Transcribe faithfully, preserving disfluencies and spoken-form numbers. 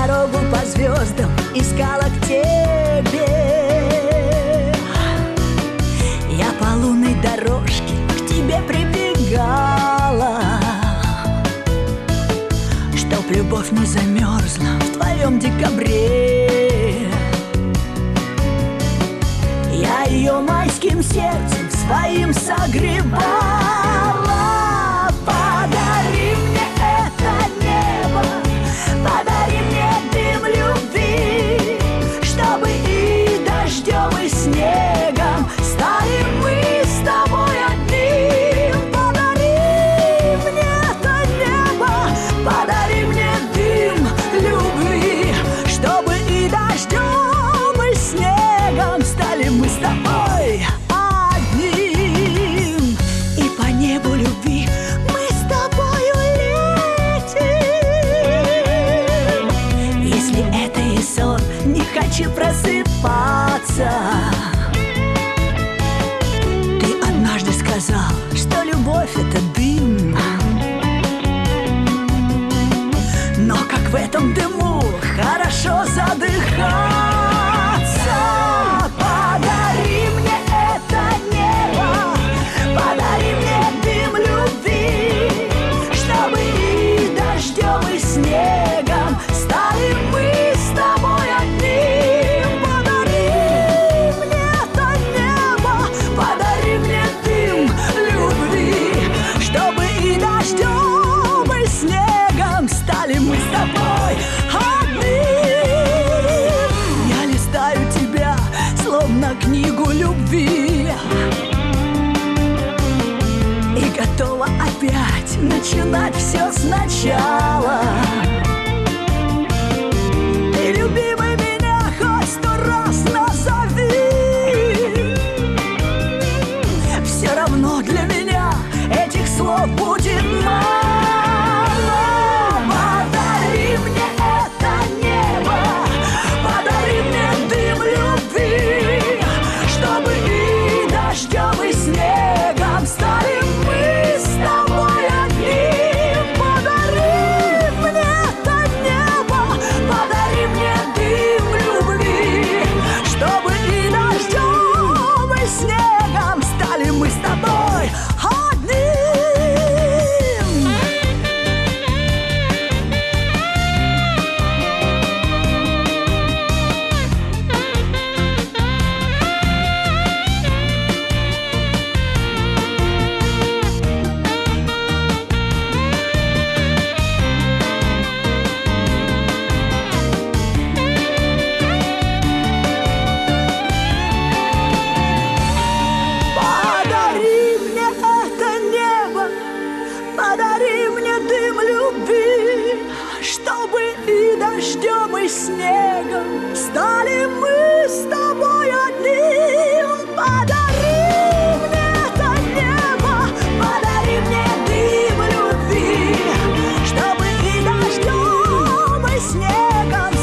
дорогу по звездам искала к тебе. Я по лунной дорожке к тебе прибегала, чтоб любовь не замерзла в твоем декабре. Я ее майским сердцем своим согревала. Подари мне это небо, подари мне дым любви, чтобы и дождем, и снегом стали мы с тобой одним. Подари мне это небо, подари мне дым любви, чтобы и дождем, и снегом стали мы с тобой одним. И по небу любви мы с тобою летим. Если это и сон, не хочу просыпаться. Ты однажды сказал, что любовь — это дым, но как в этом дыму хорошо задыхаться. Подари мне это небо, подари мне дым любви, чтобы и дождем, и снегом стали мы с тобой одним. Подари мне это небо, подари мне дым любви, чтобы и дождем, и снегом стали мы с тобой одним. Я листаю тебя, словно книгу любви, и готова опять начинать все сначала. Ты, любимый, меня хоть сто раз назови, все равно для меня этих слов будет мало. Подари мне это небо, подари мне дым любви, чтобы и дождем, и снегом стали мы с тобой одним. Подари мне это небо, подари мне дым любви, чтобы и дождем, и снегом стали мы с тобой одним. Подари мне это небо, подари мне дым любви, чтобы и дождем, и снегом стали мы с тобой одним. Подари мне это небо, подари мне дым любви, чтобы и дождем, и снегом